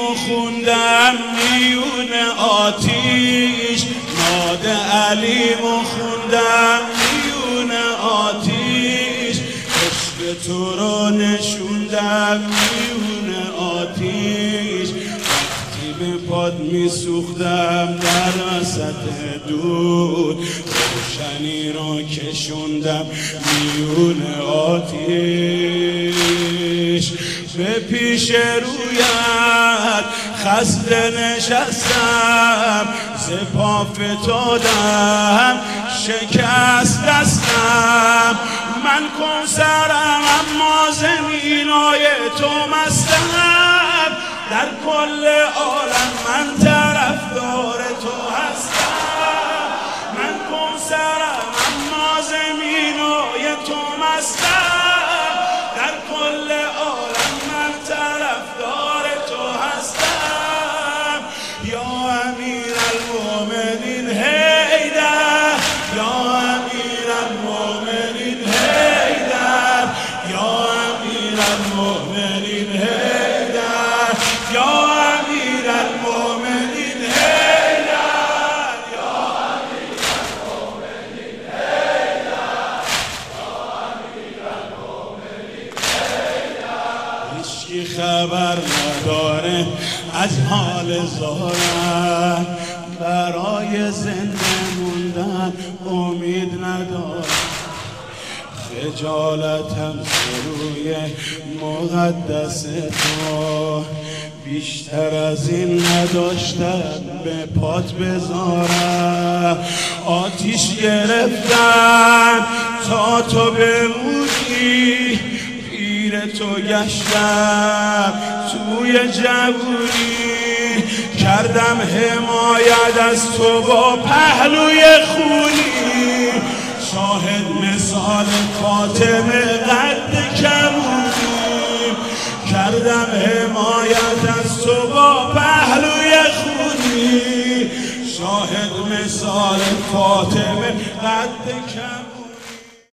خوندم میون آتیش، ناد علیمو خوندم میون آتیش، عشق تو رو نشوندم میون آتیش، وقتی به پاد میسوختم در وسط دود، روشنی رو کشوندم میون آتیش. به پیش رویت خسته نشستم، ز پا فتادم شکست دستم، من کوثرم اما زمینای تو مستم، در کل عالم من طرفدار تو هستم، من کوثرم اما زمینای تو مستم، در کل عالم من طرفدار تو هستم. یا امیر المؤمنین حیدر، یا امیر المؤمنین حیدر، یا امیر المؤمنین حیدر، یا امیر المؤمنین حیدر، یا امیر المؤمنین حیدر، یا امیر المؤمنین حیدر. هیچکی خبر نداره از حال زارم، برای زنده موندن امید ندارم، خجالتم سروی مقدس تو، بیشتر از این نداشتم به پات بذارم، آتیش گرفتم تا تو بمونی، پیر تو گشتم توی جوونی، کردم حمایت از تو با پهلوی خونی، شاهد مثال فاطمه قد کمونی، کردم حمایت از تو با پهلوی خونی، شاهد مثال فاطمه قد کمونی.